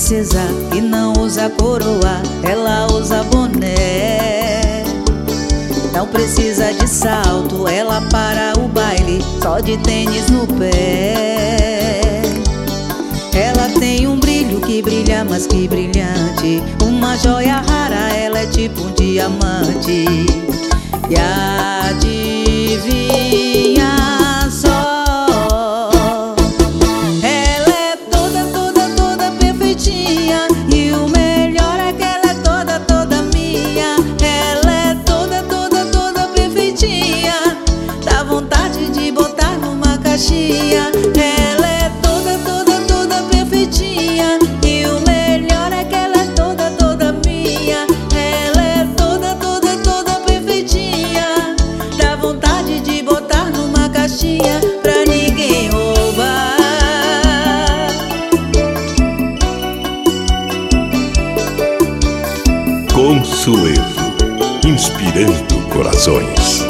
princesa que não usa coroa, ela usa boné. Não precisa de salto, ela para o baile só de tênis no pé. Ela tem um brilho que brilha, mas que brilhante, uma joia rara, ela é tipo um diamante. E adivinha só, ela é toda, toda, toda perfeitinha, e o melhor é que ela é toda, toda minha. Ela é toda, toda, toda perfeitinha, dá vontade de botar numa caixinha. Ela é toda, toda, toda perfeitinha, e o melhor é que ela é toda, toda minha. Ela é toda, toda, toda perfeitinha, dá vontade de botar numa caixinha pra ninguém roubar. Consuelo, inspirando corações.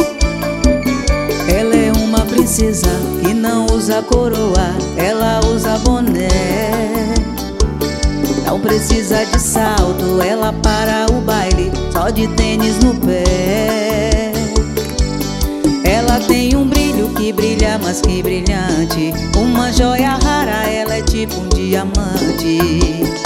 Ela é uma princesa que não usa coroa, ela usa boné. Não precisa de salto, ela para o baile só de tênis no pé. Ela tem um brilho que brilha, mas que brilhante, uma joia rara, ela é tipo um diamante.